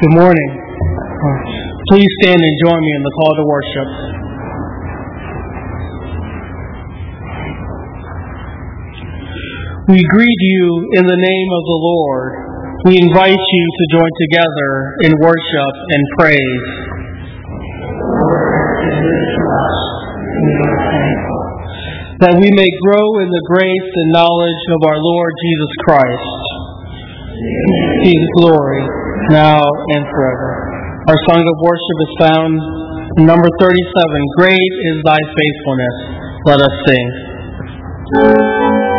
Good morning. Please stand and join me in the call to worship. We greet you in the name of the Lord. We invite you to join together in worship and praise. That we may grow in the grace and knowledge of our Lord Jesus Christ. His glory, now and forever. Our song of worship is found in number 37. Great is thy faithfulness. Let us sing.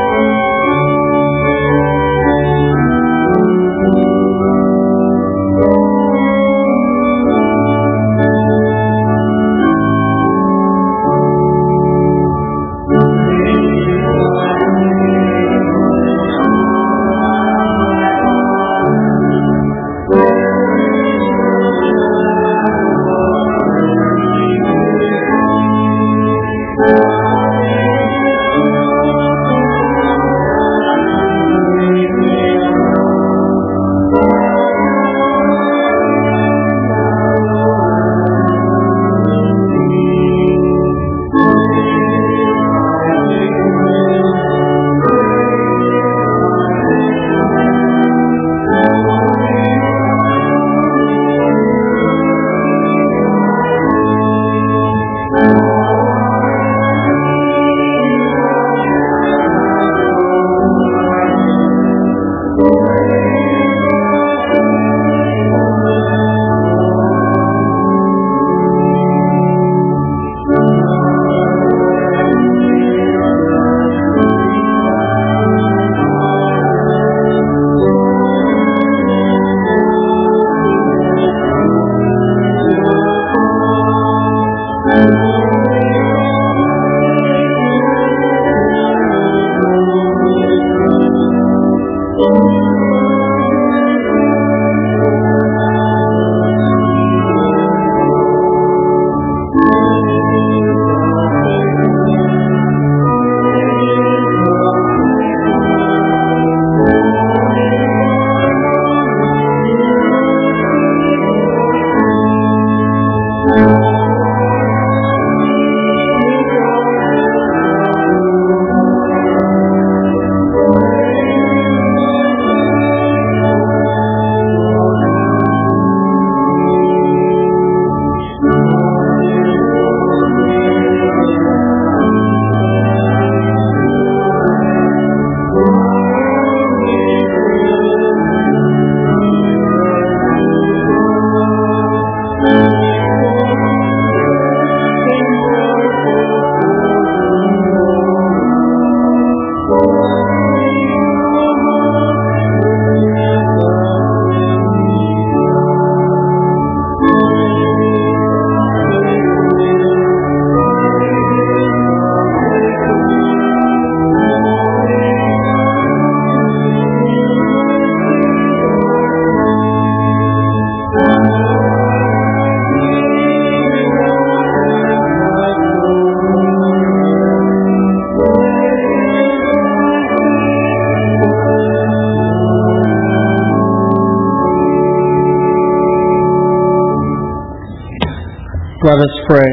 Let us pray.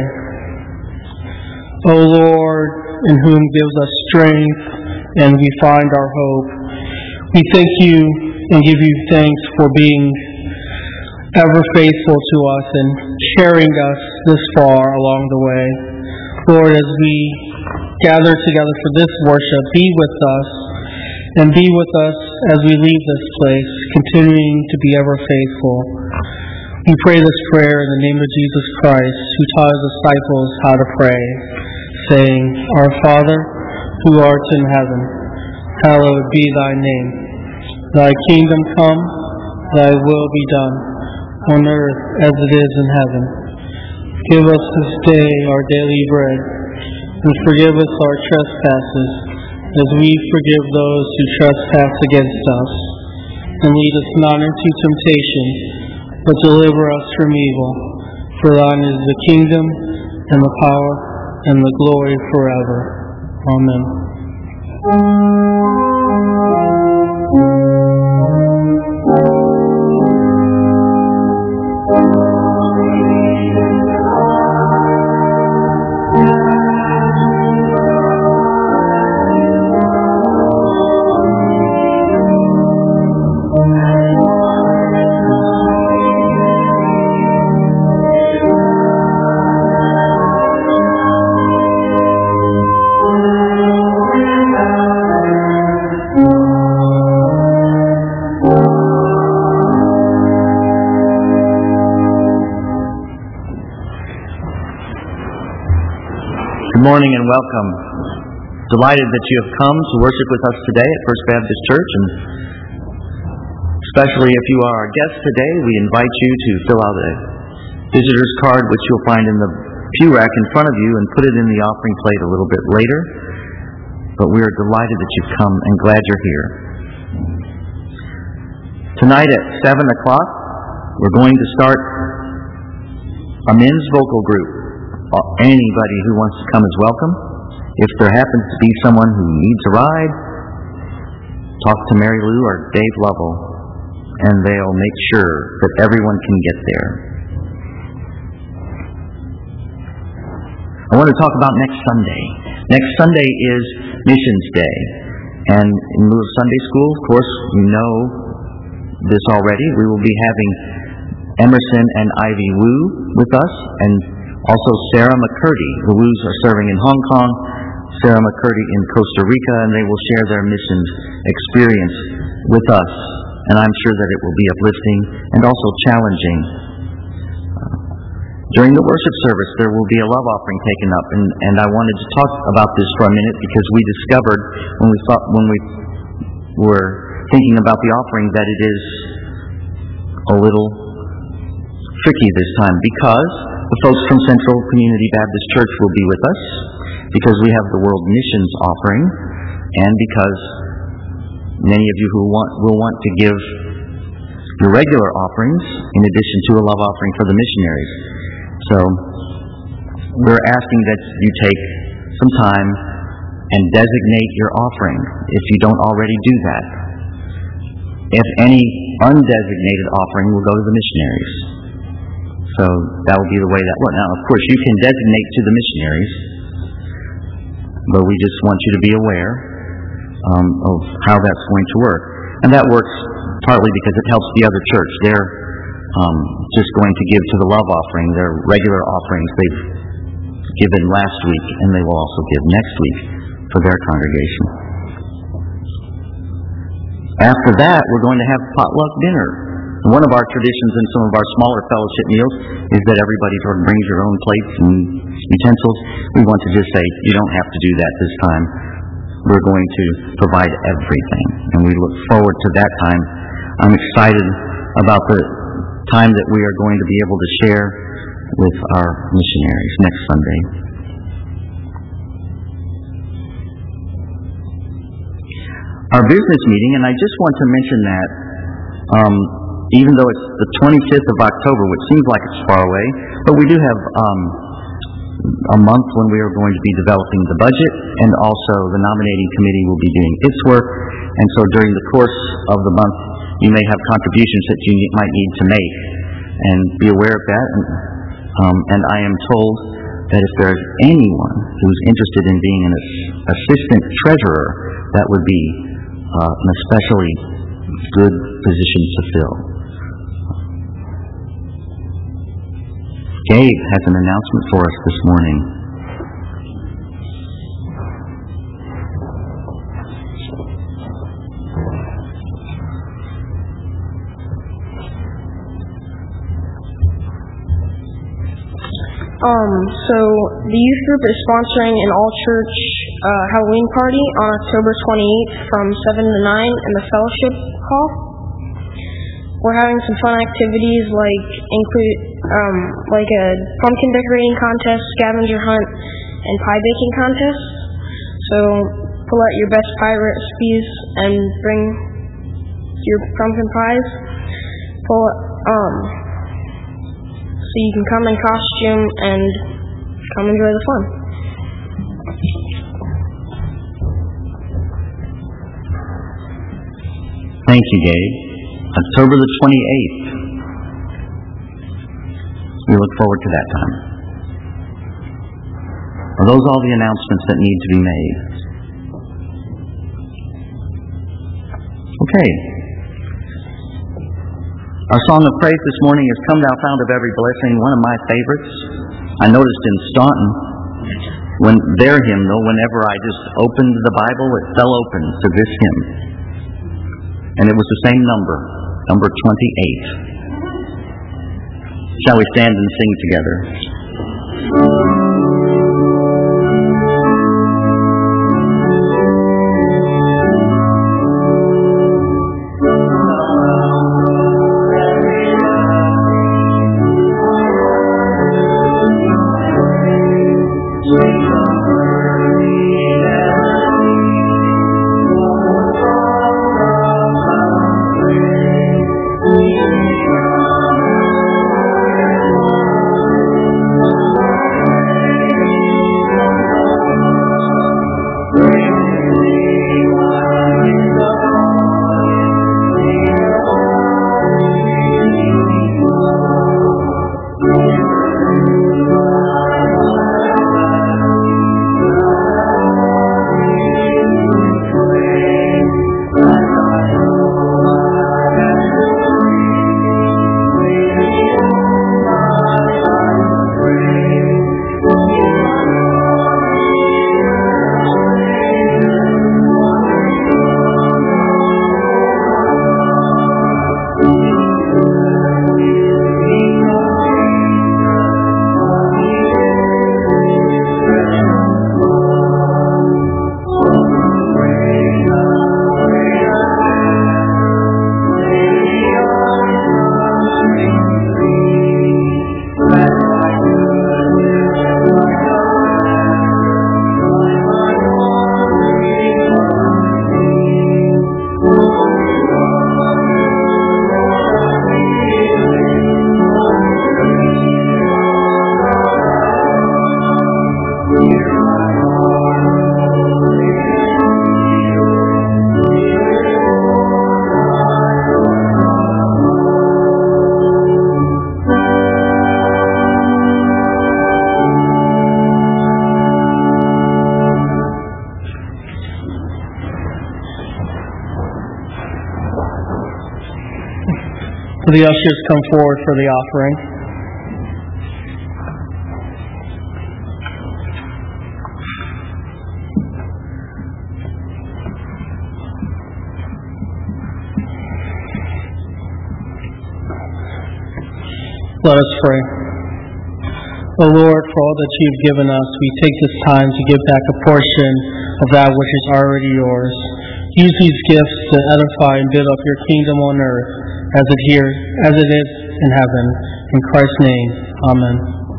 O Lord, in whom gives us strength and we find our hope, we thank you and give you thanks for being ever faithful to us and carrying us this far along the way. Lord, as we gather together for this worship, be with us and be with us as we leave this place, continuing to be ever faithful. We pray this prayer in the name of Jesus Christ, who taught his disciples how to pray, saying, Our Father, who art in heaven, hallowed be thy name. Thy kingdom come, thy will be done, on earth as it is in heaven. Give us this day our daily bread, and forgive us our trespasses, as we forgive those who trespass against us. And lead us not into temptation, but deliver us from evil. For thine is the kingdom, and the power, and the glory forever. Amen. Good morning and welcome. Delighted that you have come to worship with us today at First Baptist Church, and especially if you are our guest today, we invite you to fill out a visitor's card, which you'll find in the pew rack in front of you, and put it in the offering plate a little bit later. But we are delighted that you've come and glad you're here. Tonight at 7 o'clock, we're going to start a men's vocal group. Anybody who wants to come is welcome. If there happens to be someone who needs a ride, talk to Mary Lou or Dave Lovell, and they'll make sure that everyone can get there. I want to talk about next Sunday. Next Sunday is Missions Day. And in lieu of Sunday school, of course, you know this already. We will be having Emerson and Ivy Wu with us, and also Sarah McCurdy. The Wus are serving in Hong Kong, Sarah McCurdy in Costa Rica, and they will share their missions experience with us. And I'm sure that it will be uplifting and also challenging. During the worship service, there will be a love offering taken up, and I wanted to talk about this for a minute because we discovered when we were thinking about the offering that it is a little tricky this time, because the folks from Central Community Baptist Church will be with us, because we have the World Missions offering, and because many of you who will want to give your regular offerings in addition to a love offering for the missionaries. So we're asking that you take some time and designate your offering if you don't already do that. If any undesignated offering will go to the missionaries. So that will be the way that works. Now, of course, you can designate to the missionaries, but we just want you to be aware of how that's going to work. And that works partly because it helps the other church. They're just going to give to the love offering their regular offerings they've given last week, and they will also give next week for their congregation. After that, we're going to have potluck dinner. One of our traditions in some of our smaller fellowship meals is that everybody sort of brings your own plates and utensils. We want to just say, you don't have to do that this time. We're going to provide everything, and we look forward to that time. I'm excited about the time that we are going to be able to share with our missionaries next Sunday. Our business meeting, and I just want to mention that even though it's the 25th of October, which seems like it's far away, but we do have a month when we are going to be developing the budget, and also the nominating committee will be doing its work. And so during the course of the month, you may have contributions that you might need to make, and be aware of that. And I am told that if there is anyone who's interested in being an assistant treasurer, that would be an especially good position to fill. Gabe has an announcement for us this morning. So the youth group is sponsoring an all-church Halloween party on October 28th from 7 to 9 in the fellowship hall. We're having some fun activities like a pumpkin decorating contest, scavenger hunt, and pie baking contest. So pull out your best pie recipes and bring your pumpkin pies. So you can come in costume and come enjoy the fun. Thank you, Gabe. October the 28th. We look forward to that time. Are those all the announcements that need to be made? Okay. Our song of praise this morning is Come Thou Fount of Every Blessing, one of my favorites. I noticed in Staunton, when their hymnal, whenever I just opened the Bible, it fell open to this hymn. And it was the same number 28. Shall we stand and sing together? Will the ushers come forward for the offering? Let us pray. O Lord, for all that you have given us, we take this time to give back a portion of that which is already yours. Use these gifts to edify and build up your kingdom on earth as it is in heaven. In Christ's name, amen.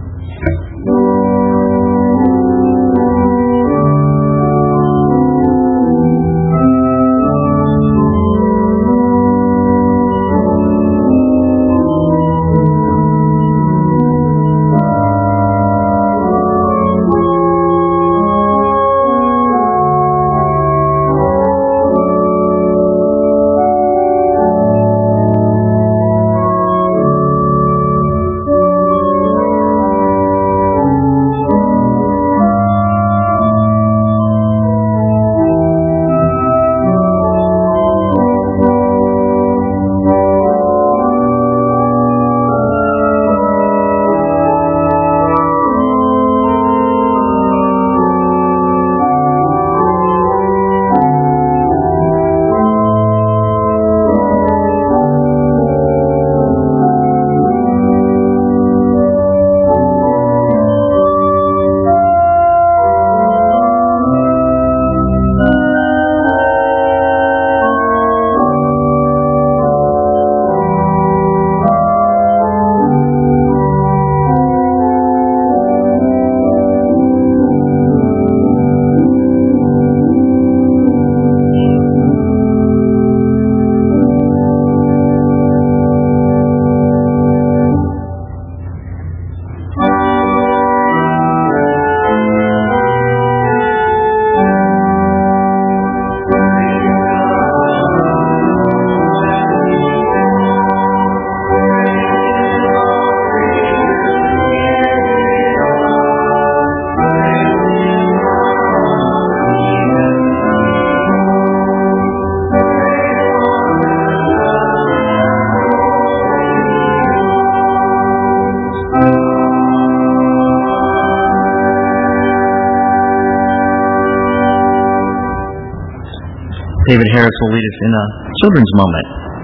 David Harris will lead us in a children's moment.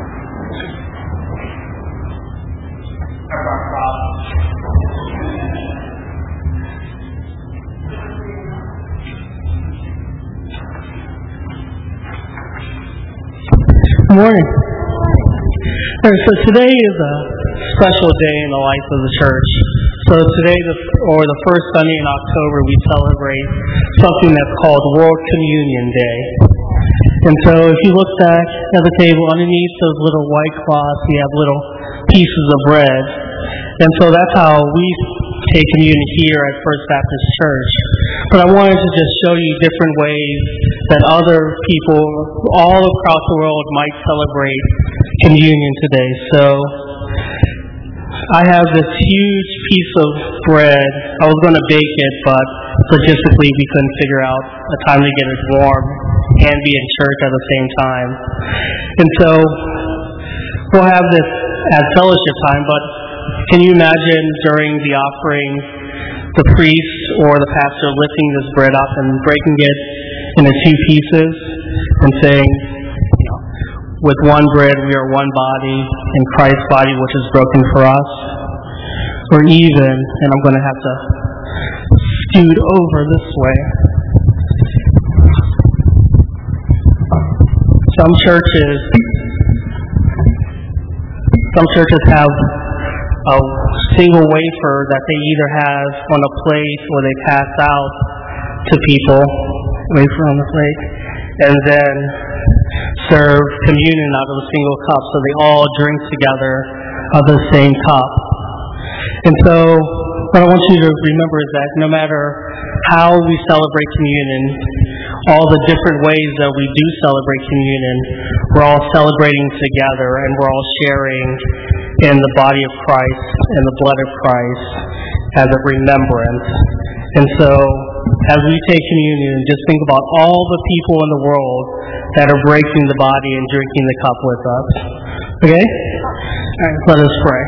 Good morning. So today is a special day in the life of the church. So today, the first Sunday in October, we celebrate something that's called World Communion Day. And so if you look back at the table, underneath those little white cloths, we have little pieces of bread. And so that's how we take communion here at First Baptist Church. But I wanted to just show you different ways that other people all across the world might celebrate communion today. So I have this huge piece of bread. I was going to bake it, but logistically we couldn't figure out a time to get it warm and be in church at the same time. And so we'll have this at fellowship time, but can you imagine during the offering the priest or the pastor lifting this bread up and breaking it into two pieces and saying, with one bread we are one body, in Christ's body which is broken for us? Or even, and I'm going to have to scoot over this way, some churches have a single wafer that they either have on a plate or they pass out to people, wafer on the plate, and then serve communion out of a single cup, so they all drink together out of the same cup. And so what I want you to remember is that no matter how we celebrate communion, all the different ways that we do celebrate communion, we're all celebrating together and we're all sharing in the body of Christ and the blood of Christ as a remembrance. And so as we take communion, just think about all the people in the world that are breaking the body and drinking the cup with us. Okay? All right, let us pray.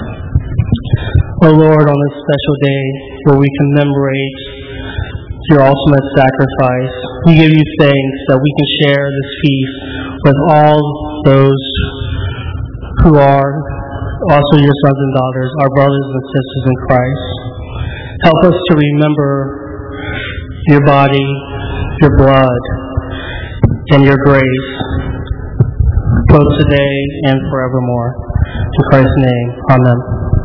O Lord, on this special day where we commemorate your ultimate sacrifice, we give you thanks that we can share this feast with all those who are also your sons and daughters, our brothers and sisters in Christ. Help us to remember your body, your blood, and your grace, both today and forevermore. In Christ's name, amen.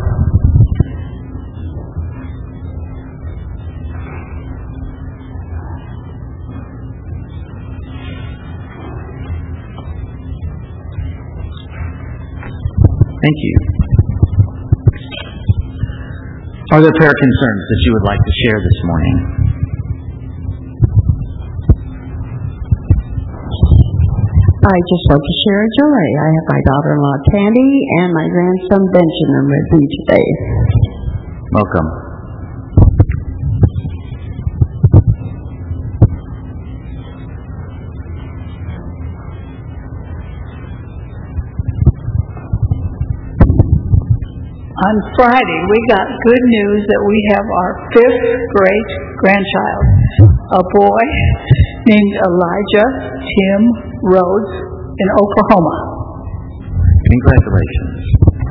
Thank you. Are there prayer concerns that you would like to share this morning? I just want to share a joy. I have my daughter-in-law Tandy and my grandson Benjamin with me today. Welcome. On Friday, we got good news that we have our 5th great-grandchild, a boy named Elijah Tim Rhodes in Oklahoma. Congratulations.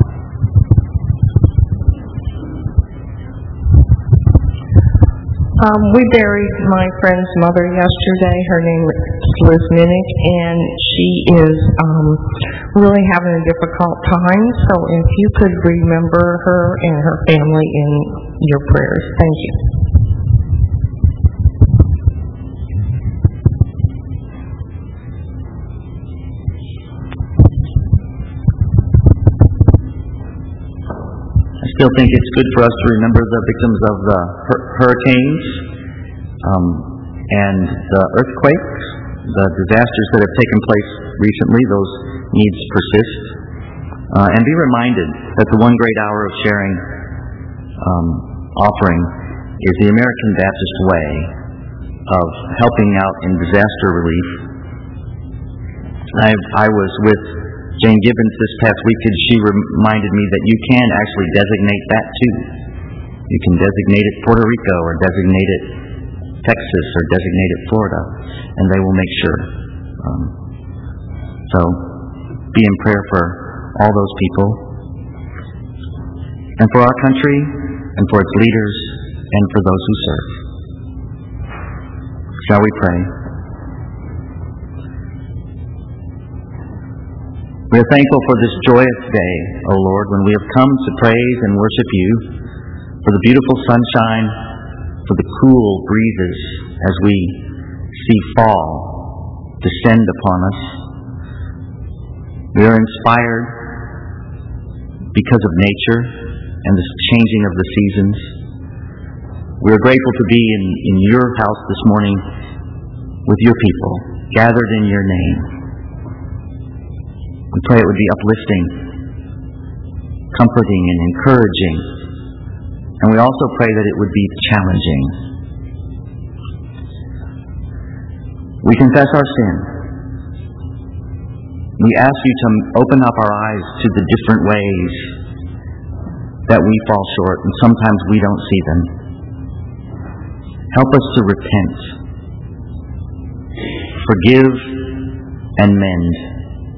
We buried my friend's mother yesterday. Her name is Liz Minnick, and she is really having a difficult time. So if you could remember her and her family in your prayers. Thank you. I still think it's good for us to remember the victims of the hurricanes and the earthquakes, the disasters that have taken place recently. Those needs persist. And be reminded that the one great hour of sharing offering is the American Baptist way of helping out in disaster relief. I was with Jane Gibbons this past week, and she reminded me that you can actually designate that too. You can designate it Puerto Rico, or designate it Texas, or designate it Florida, and they will make sure. So be in prayer for all those people, and for our country, and for its leaders, and for those who serve. Shall we pray? We are thankful for this joyous day, O Lord, when we have come to praise and worship you, for the beautiful sunshine, for the cool breezes as we see fall descend upon us. We are inspired because of nature and the changing of the seasons. We are grateful to be in your house this morning with your people, gathered in your name. We pray it would be uplifting, comforting, and encouraging. And we also pray that it would be challenging. We confess our sin. We ask you to open up our eyes to the different ways that we fall short, and sometimes we don't see them. Help us to repent, forgive, and mend.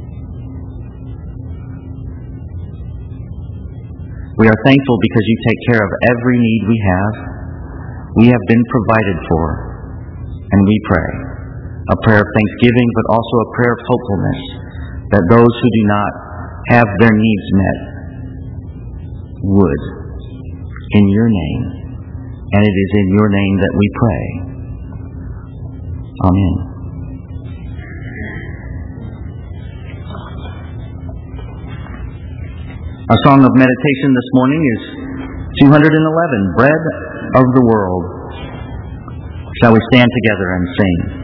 We are thankful because you take care of every need we have. We have been provided for, and we pray a prayer of thanksgiving, but also a prayer of hopefulness that those who do not have their needs met would, in your name. And it is in your name that we pray. Amen. Our song of meditation this morning is 211, Bread of the World. Shall we stand together and sing?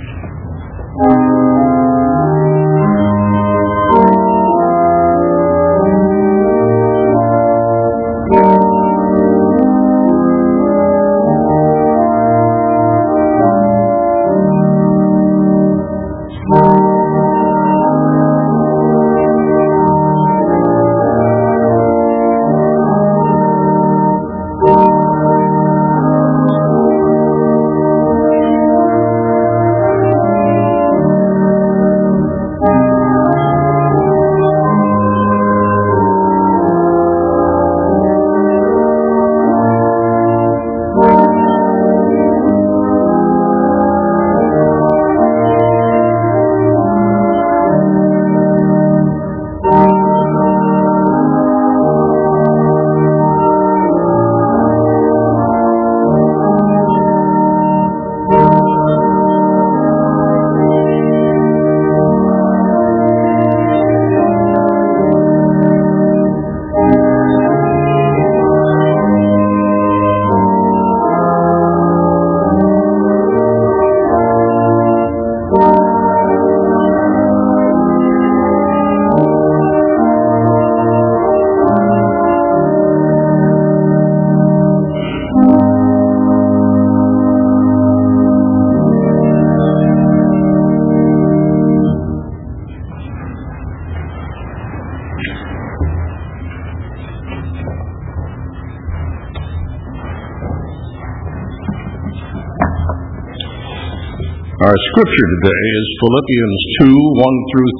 Our scripture today is Philippians 2, 1 through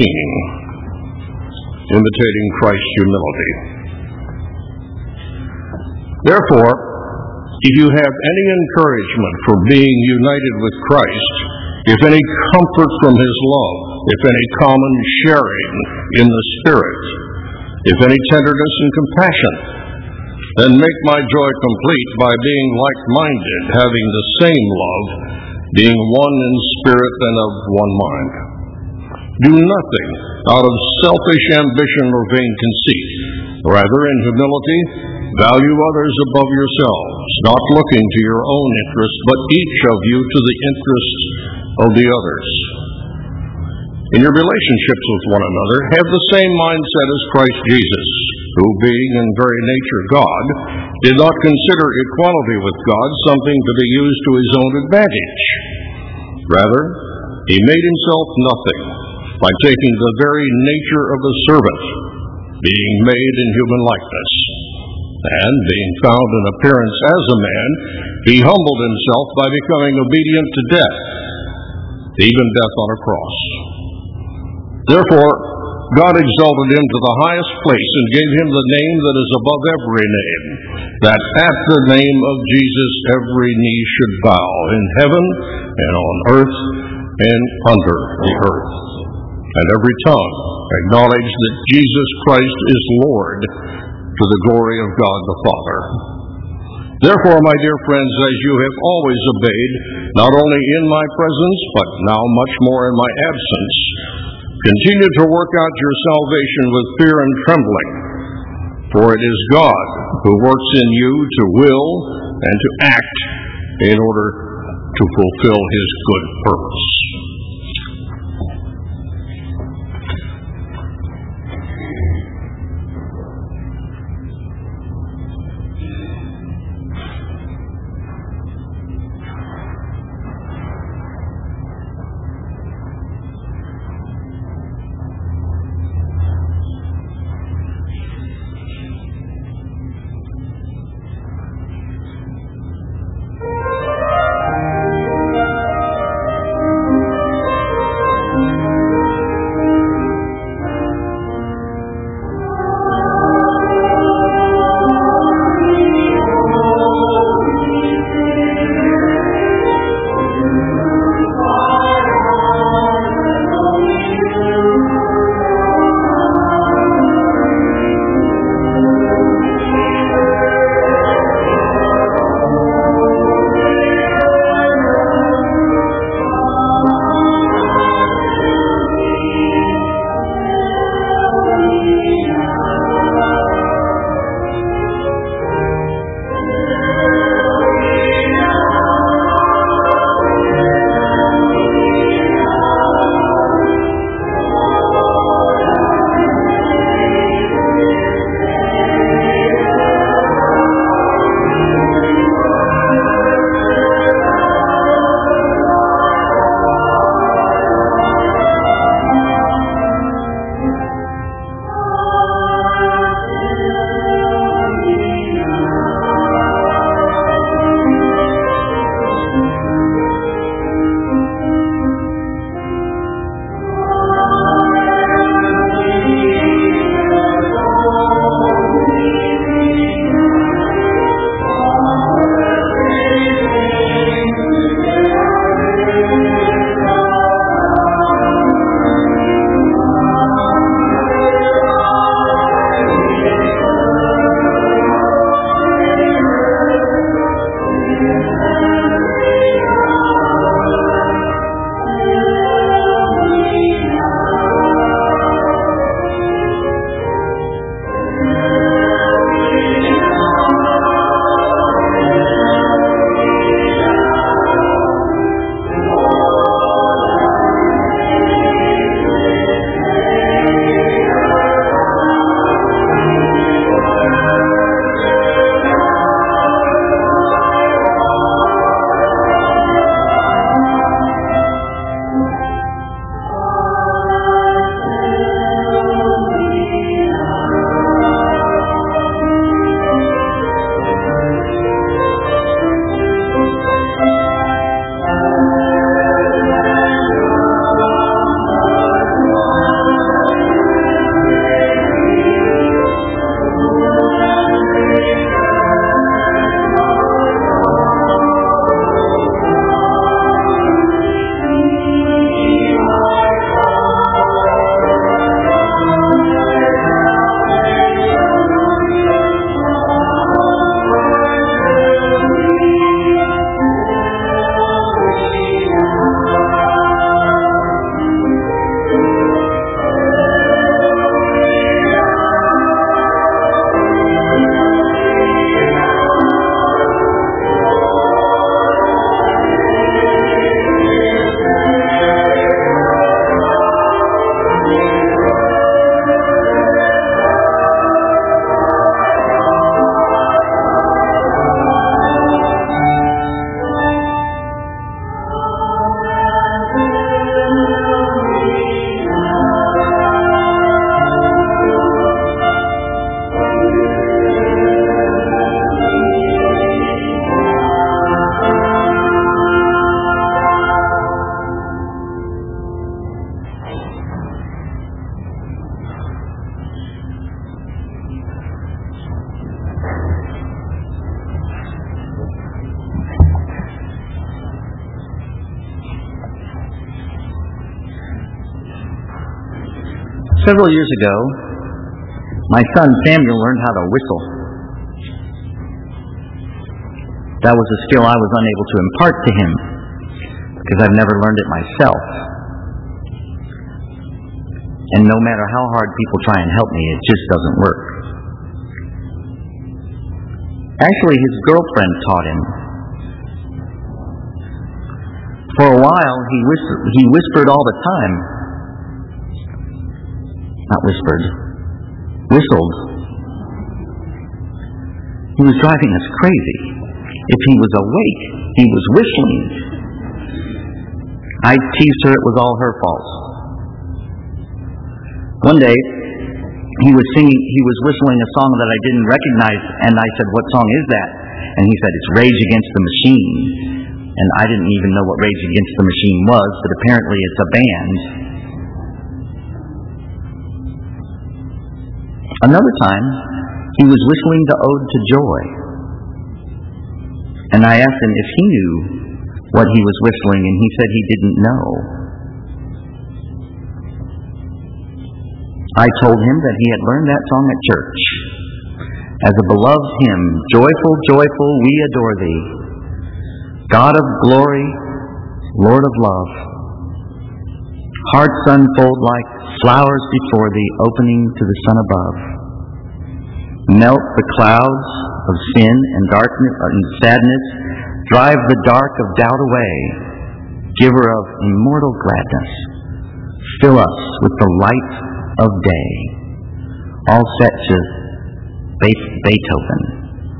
13, imitating Christ's humility. Therefore, if you have any encouragement for being united with Christ, if any comfort from his love, if any common sharing in the Spirit, if any tenderness and compassion, then make my joy complete by being like-minded, having the same love, being one in spirit and of one mind. Do nothing out of selfish ambition or vain conceit. Rather, in humility, value others above yourselves, not looking to your own interest, but each of you to the interests of the others. In your relationships with one another, have the same mindset as Christ Jesus, who, being in very nature God, did not consider equality with God something to be used to his own advantage. Rather, he made himself nothing by taking the very nature of a servant, being made in human likeness. And, being found in appearance as a man, he humbled himself by becoming obedient to death, even death on a cross. Therefore, God exalted him to the highest place and gave him the name that is above every name, that at the name of Jesus every knee should bow, in heaven and on earth and under the earth, and every tongue acknowledge that Jesus Christ is Lord, to the glory of God the Father. Therefore, my dear friends, as you have always obeyed, not only in my presence, but now much more in my absence, continue to work out your salvation with fear and trembling, for it is God who works in you to will and to act in order to fulfill his good purpose. Several years ago, my son Samuel learned how to whistle. That was a skill I was unable to impart to him because I've never learned it myself. And no matter how hard people try and help me, it just doesn't work. Actually, his girlfriend taught him. For a while, he whispered all the time. Not whispered. Whistled. He was driving us crazy. If he was awake, he was whistling. I teased her it was all her fault. One day, he was whistling a song that I didn't recognize, and I said, "What song is that?" And he said, "It's Rage Against the Machine." And I didn't even know what Rage Against the Machine was, but apparently it's a band. Another time, he was whistling the Ode to Joy. And I asked him if he knew what he was whistling, and he said he didn't know. I told him that he had learned that song at church. As a beloved hymn, "Joyful, joyful, we adore thee, God of glory, Lord of love. Hearts unfold like flowers before thee, opening to the sun above. Melt the clouds of sin and darkness and sadness, drive the dark of doubt away, giver of immortal gladness, fill us with the light of day." All set to Beethoven.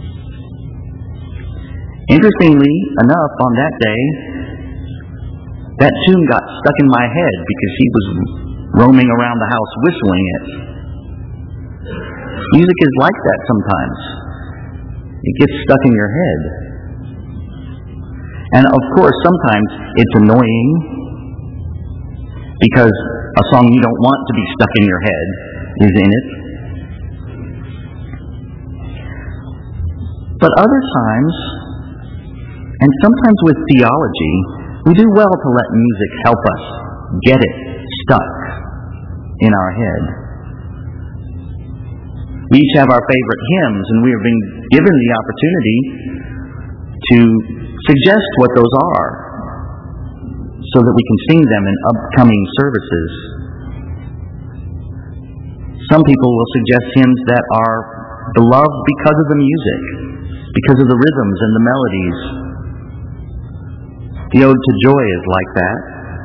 Interestingly enough, on that day, that tune got stuck in my head because he was roaming around the house whistling it. Music is like that sometimes. It gets stuck in your head. And of course, sometimes it's annoying because a song you don't want to be stuck in your head is in it. But other times, and sometimes with theology, we do well to let music help us get it stuck in our head. We each have our favorite hymns, and we have been given the opportunity to suggest what those are so that we can sing them in upcoming services. Some people will suggest hymns that are beloved because of the music, because of the rhythms and the melodies. The Ode to Joy is like that.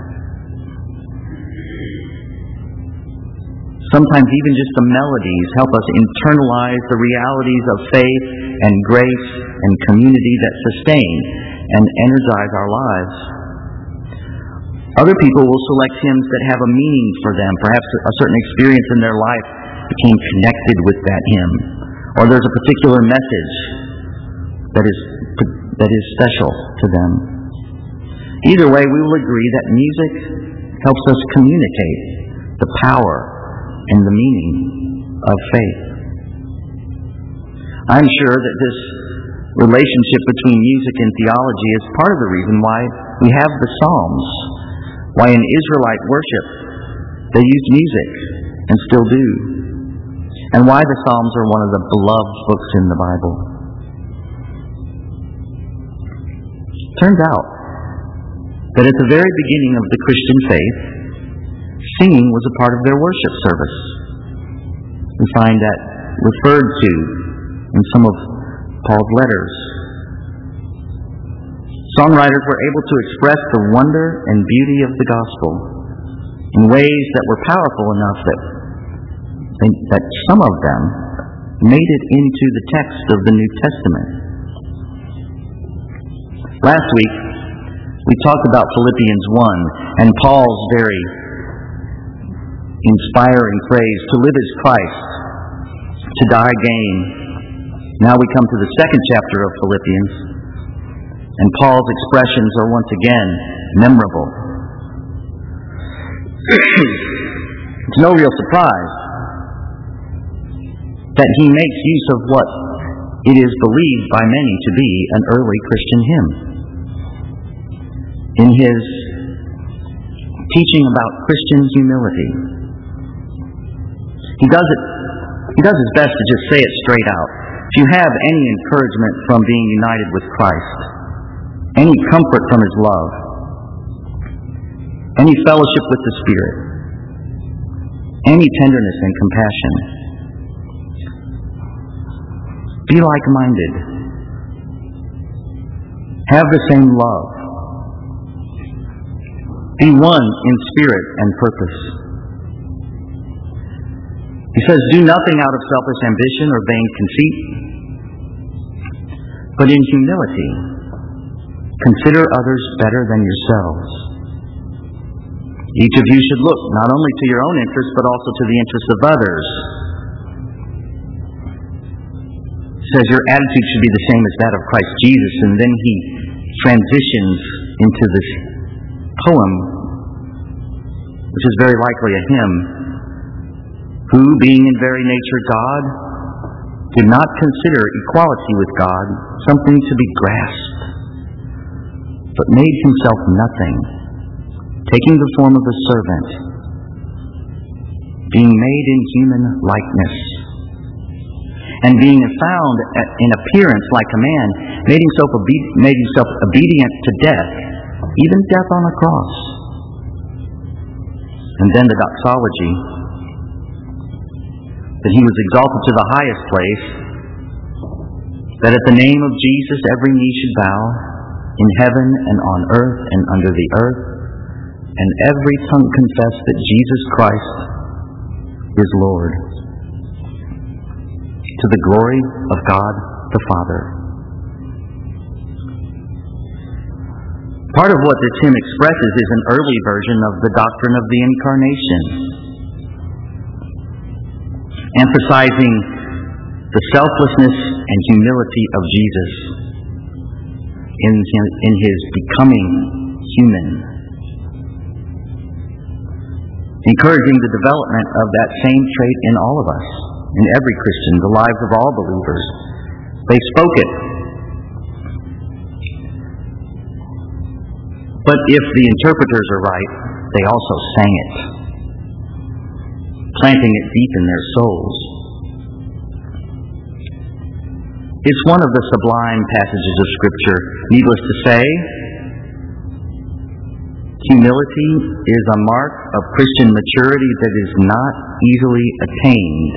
Sometimes even just the melodies help us internalize the realities of faith and grace and community that sustain and energize our lives. Other people will select hymns that have a meaning for them. Perhaps a certain experience in their life became connected with that hymn. Or there's a particular message that is special to them. Either way, we will agree that music helps us communicate the power and the meaning of faith. I'm sure that this relationship between music and theology is part of the reason why we have the Psalms, why in Israelite worship they used music and still do, and why the Psalms are one of the beloved books in the Bible. Turns out that at the very beginning of the Christian faith, singing was a part of their worship service. We find that referred to in some of Paul's letters. Songwriters were able to express the wonder and beauty of the gospel in ways that were powerful enough that some of them made it into the text of the New Testament. Last week, we talked about Philippians 1 and Paul's very inspiring phrase, "To live is Christ, to die gain." Now we come to the second chapter of Philippians, and Paul's expressions are once again memorable. It's no real surprise that he makes use of what it is believed by many to be an early Christian hymn. In his teaching about Christian humility, He does his best to just say it straight out. If you have any encouragement from being united with Christ, any comfort from His love, any fellowship with the Spirit, any tenderness and compassion, be like-minded. Have the same love. Be one in spirit and purpose. He says, do nothing out of selfish ambition or vain conceit, but in humility, consider others better than yourselves. Each of you should look not only to your own interests, but also to the interests of others. He says your attitude should be the same as that of Christ Jesus, and then he transitions into this poem, which is very likely a hymn, who, being in very nature God, did not consider equality with God something to be grasped, but made himself nothing, taking the form of a servant, being made in human likeness, and being found in appearance like a man, made himself obedient to death, even death on a cross. And then the doxology, that he was exalted to the highest place, that at the name of Jesus every knee should bow, in heaven and on earth and under the earth, and every tongue confess that Jesus Christ is Lord, to the glory of God the Father. Part of what this hymn expresses is an early version of the doctrine of the Incarnation, emphasizing the selflessness and humility of Jesus in his becoming human, encouraging the development of that same trait in all of us, in every Christian, the lives of all believers. They spoke it. But if the interpreters are right, they also sang it, planting it deep in their souls. It's one of the sublime passages of Scripture. Needless to say, humility is a mark of Christian maturity that is not easily attained.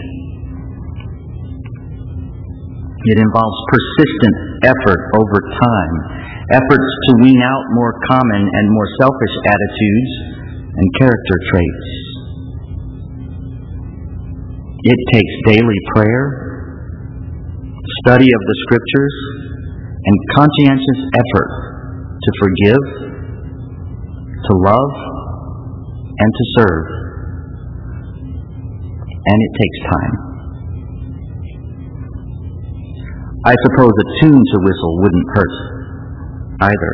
It involves persistent effort over time, efforts to wean out more common and more selfish attitudes and character traits. It takes daily prayer, study of the Scriptures, and conscientious effort to forgive, to love, and to serve. And it takes time. I suppose a tune to whistle wouldn't hurt either.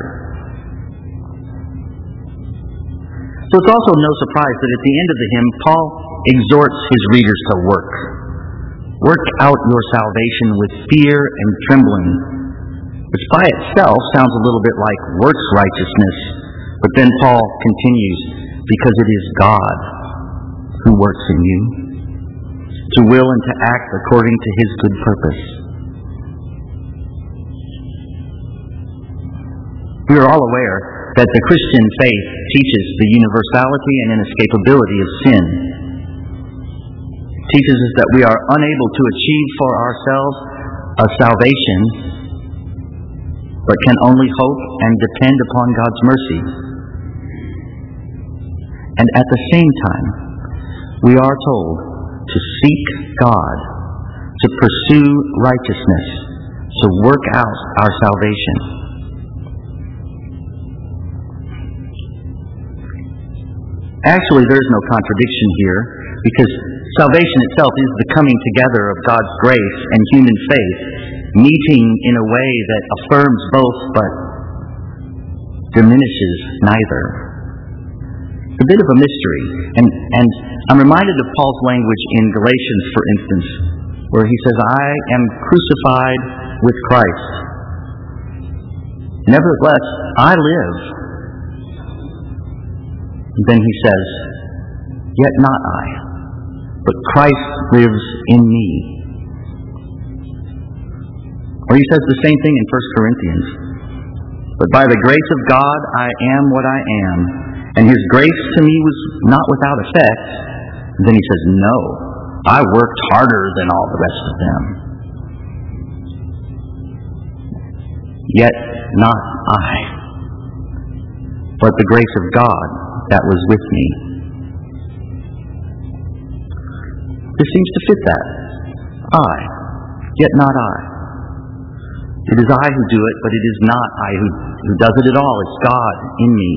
So it's also no surprise that at the end of the hymn, Paul exhorts his readers to work. Work out your salvation with fear and trembling, which by itself sounds a little bit like works righteousness. But then Paul continues, because it is God who works in you, to will and to act according to His good purpose. We are all aware that the Christian faith teaches the universality and inescapability of sin. It teaches us that we are unable to achieve for ourselves a salvation, but can only hope and depend upon God's mercy. And at the same time, we are told to seek God, to pursue righteousness, to work out our salvation. Actually, there is no contradiction here, because salvation itself is the coming together of God's grace and human faith, meeting in a way that affirms both but diminishes neither. It's a bit of a mystery, and I'm reminded of Paul's language in Galatians, for instance, where he says, I am crucified with Christ. Nevertheless, I live. Then he says, yet not I, but Christ lives in me. Or he says the same thing in 1 Corinthians. But by the grace of God I am what I am, and his grace to me was not without effect. And then he says, no, I worked harder than all the rest of them. Yet not I, but the grace of God that was with me. This seems to fit that. I, yet not I. It is I who do it, but it is not I who does it at all. It's God in me.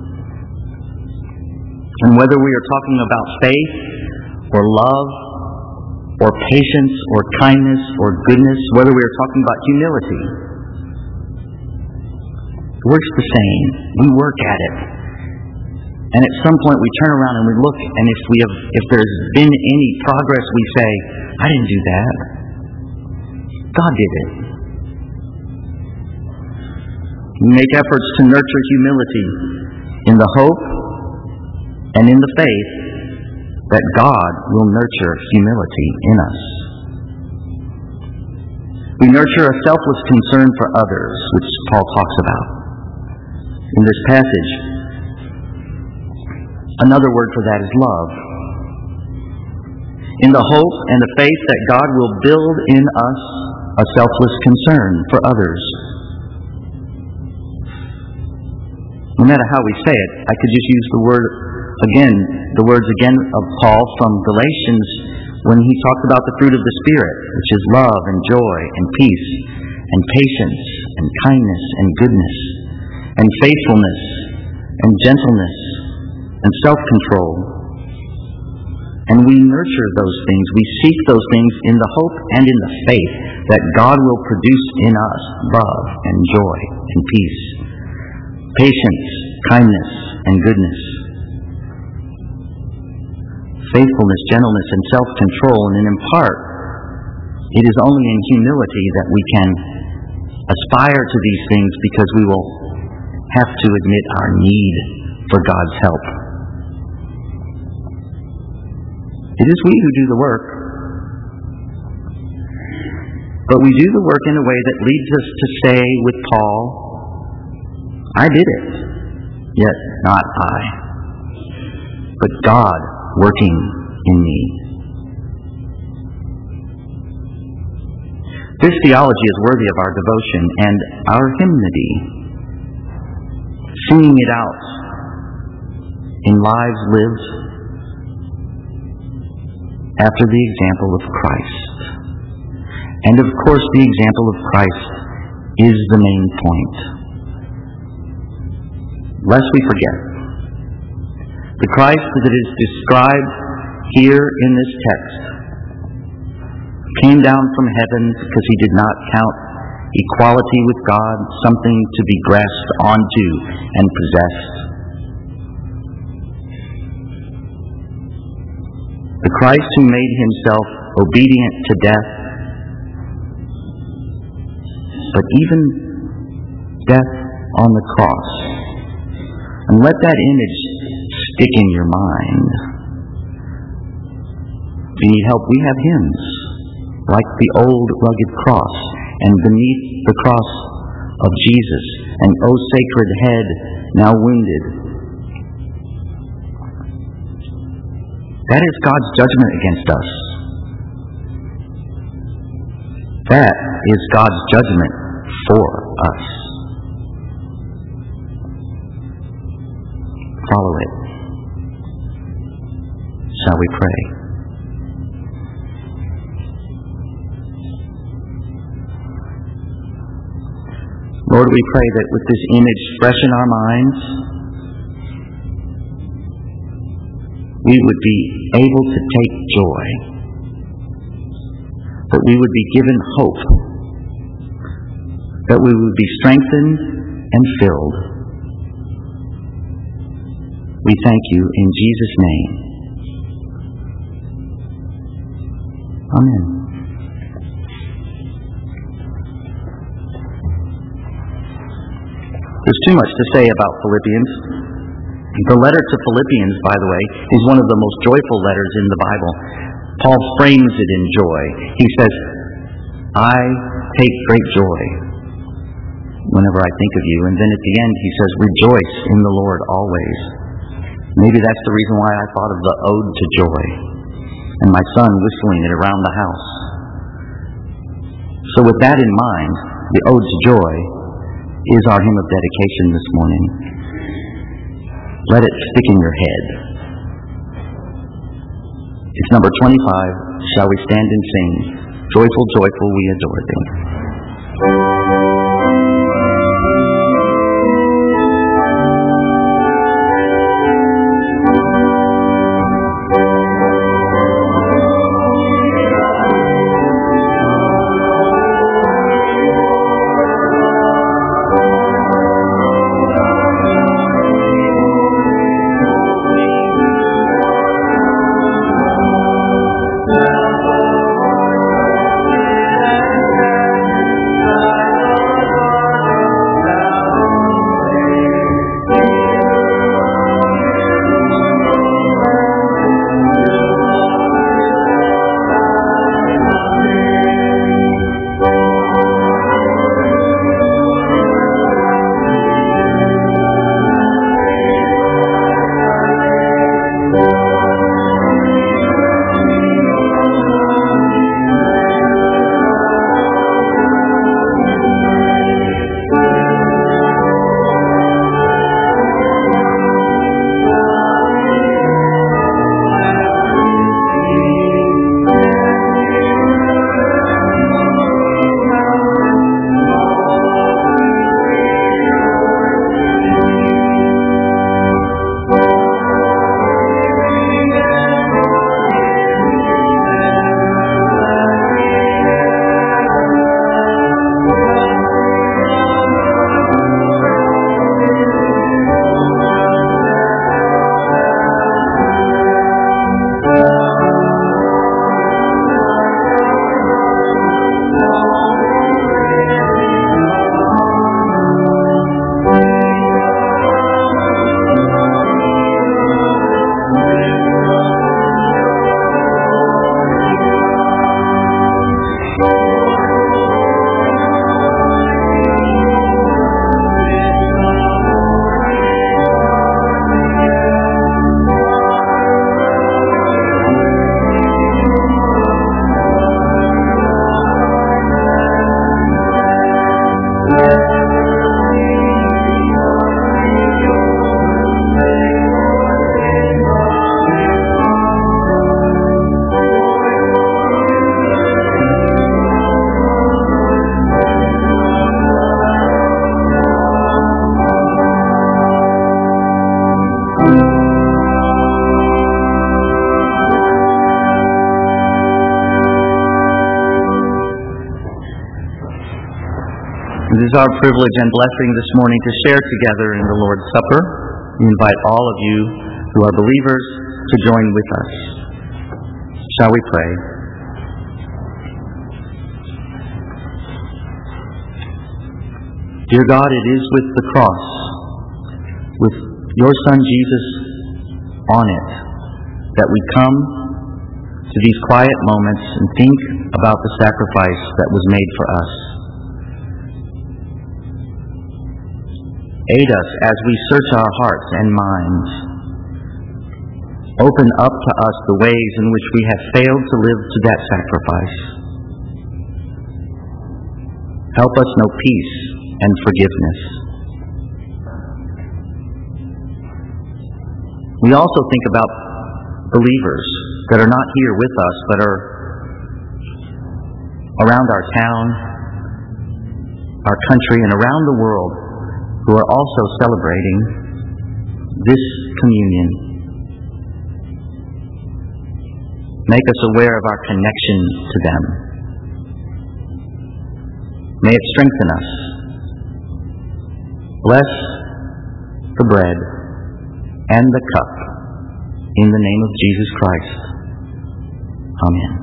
And whether we are talking about faith, or love, or patience, or kindness, or goodness, whether we are talking about humility, it works the same. We work at it. And at some point we turn around and we look, and if there's been any progress, we say, I didn't do that. God did it. We make efforts to nurture humility in the hope and in the faith that God will nurture humility in us. We nurture a selfless concern for others, which Paul talks about in this passage. Another word for that is love. In the hope and the faith that God will build in us a selfless concern for others. No matter how we say it, I could just use the words again of Paul from Galatians when he talks about the fruit of the Spirit, which is love and joy and peace and patience and kindness and goodness and faithfulness and gentleness and self-control. And we nurture those things. We seek those things in the hope and in the faith that God will produce in us love and joy and peace, patience, kindness, and goodness, faithfulness, gentleness, and self-control. And in part, it is only in humility that we can aspire to these things, because we will have to admit our need for God's help. It is we who do the work, but we do the work in a way that leads us to say with Paul, I did it, yet not I, but God working in me. This theology is worthy of our devotion and our hymnody, singing it out in lives lived after the example of Christ. And of course, the example of Christ is the main point. Lest we forget, the Christ that is described here in this text came down from heaven because he did not count equality with God something to be grasped onto and possessed. The Christ who made himself obedient to death, but even death on the cross. And let that image stick in your mind. If you need help, we have hymns like the old rugged cross, and beneath the cross of Jesus, and O sacred head now wounded. That is God's judgment against us. That is God's judgment for us. Follow it. Shall we pray? Lord, we pray that with this image fresh in our minds, we would be able to take joy, that we would be given hope, that we would be strengthened and filled. We thank you in Jesus' name. Amen. There's too much to say about Philippians. The letter to Philippians, by the way, is one of the most joyful letters in the Bible. Paul frames it in joy. He says, I take great joy whenever I think of you. And then at the end he says, rejoice in the Lord always. Maybe that's the reason why I thought of the Ode to Joy and my son whistling it around the house. So with that in mind, the Ode to Joy is our hymn of dedication this morning. Let it stick in your head. It's number 25, Shall We Stand and Sing? Joyful, joyful, we adore thee. It is our privilege and blessing this morning to share together in the Lord's Supper. We invite all of you who are believers to join with us. Shall we pray? Dear God, it is with the cross, with your Son Jesus on it, that we come to these quiet moments and think about the sacrifice that was made for us. Aid us as we search our hearts and minds. Open up to us the ways in which we have failed to live to that sacrifice. Help us know peace and forgiveness. We also think about believers that are not here with us, but are around our town, our country, and around the world, who are also celebrating this communion. Make us aware of our connection to them. May it strengthen us. Bless the bread and the cup in the name of Jesus Christ. Amen.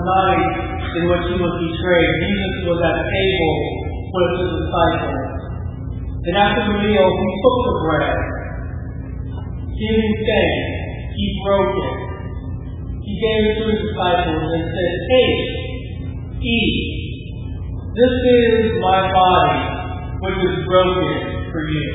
night in which he was betrayed, Jesus was at table with his disciples. And after the meal, he took the bread. Giving thanks, he broke it. He gave it to his disciples and said, "Take, eat. This is my body, which is broken for you."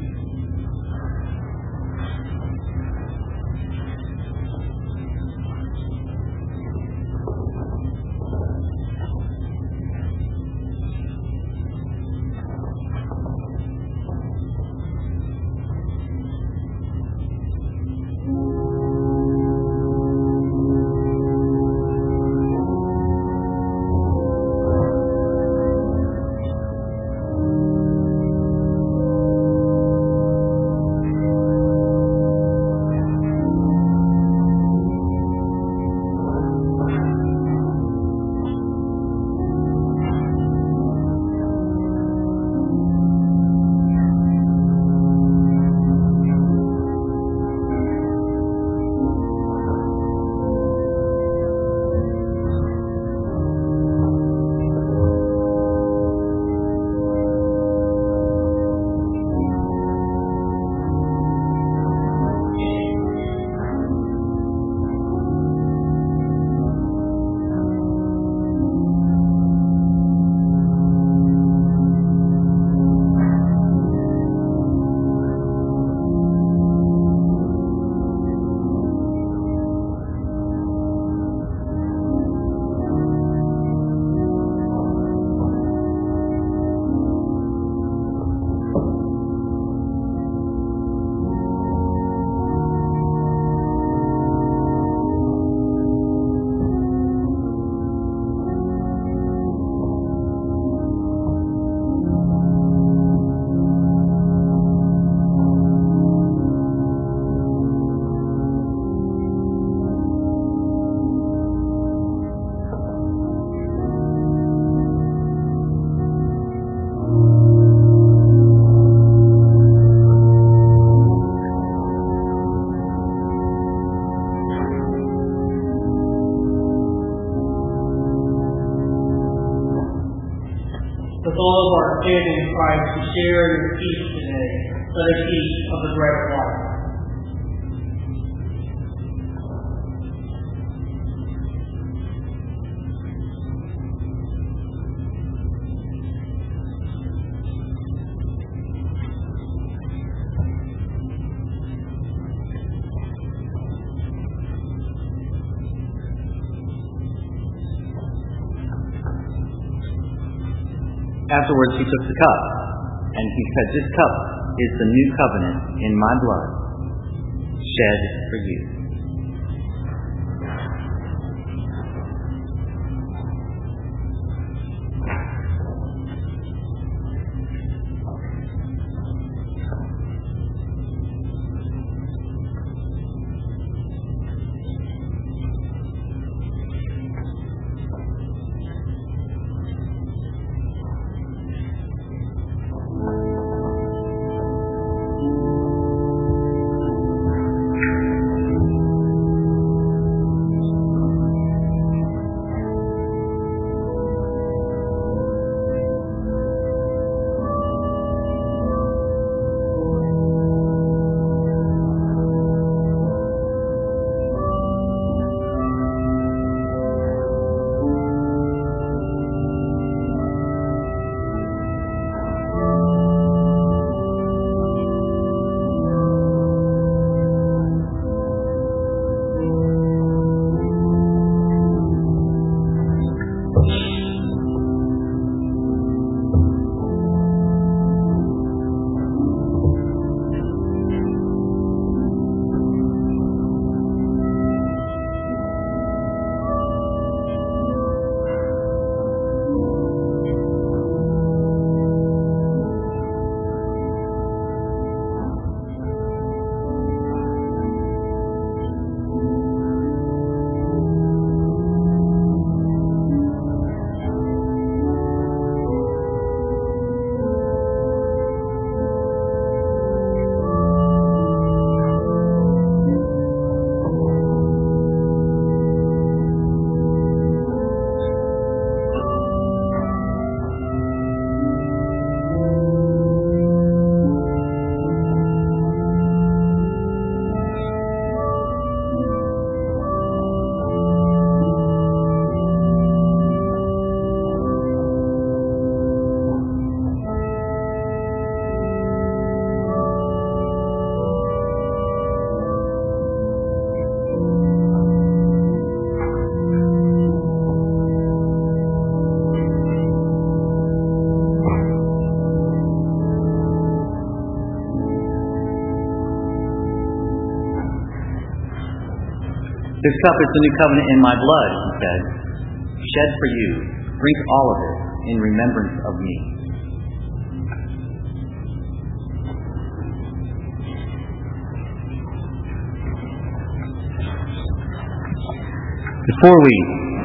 With all of our faith in Christ, we share in your peace today. Let us eat of the bread of life. Afterwards, he took the cup, and he said, "This cup is the new covenant in my blood, shed for you." This cup is the new covenant in my blood, he said, shed for you. Drink all of it in remembrance of me. Before we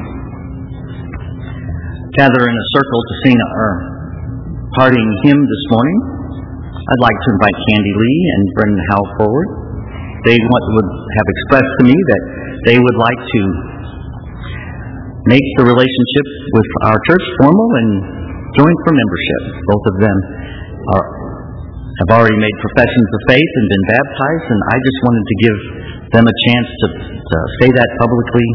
gather in a circle to sing our parting hymn this morning, I'd like to invite Candy Lee and Brendan Howell forward. They would have expressed to me that they would like to make the relationship with our church formal and join for membership. Both of them have already made professions of faith and been baptized, and I just wanted to give them a chance to say that publicly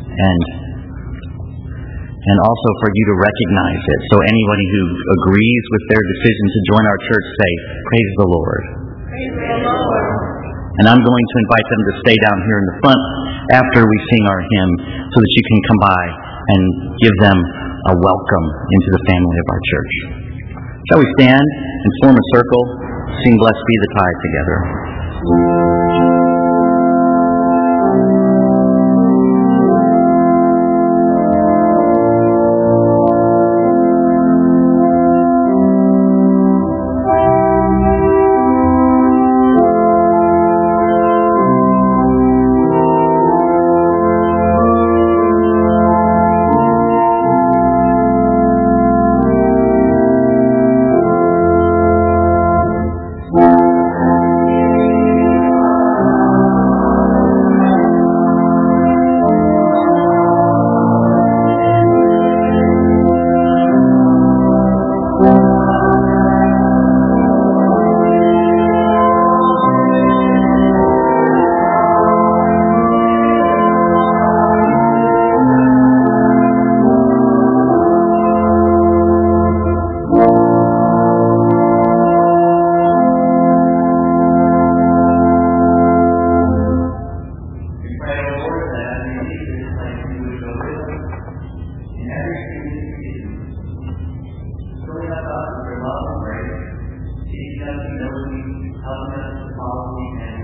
and also for you to recognize it. So anybody who agrees with their decision to join our church, say, praise the Lord. Praise the Lord. And I'm going to invite them to stay down here in the front after we sing our hymn so that you can come by and give them a welcome into the family of our church. Shall we stand and form a circle, sing Blessed Be the Tie together? Help us to follow and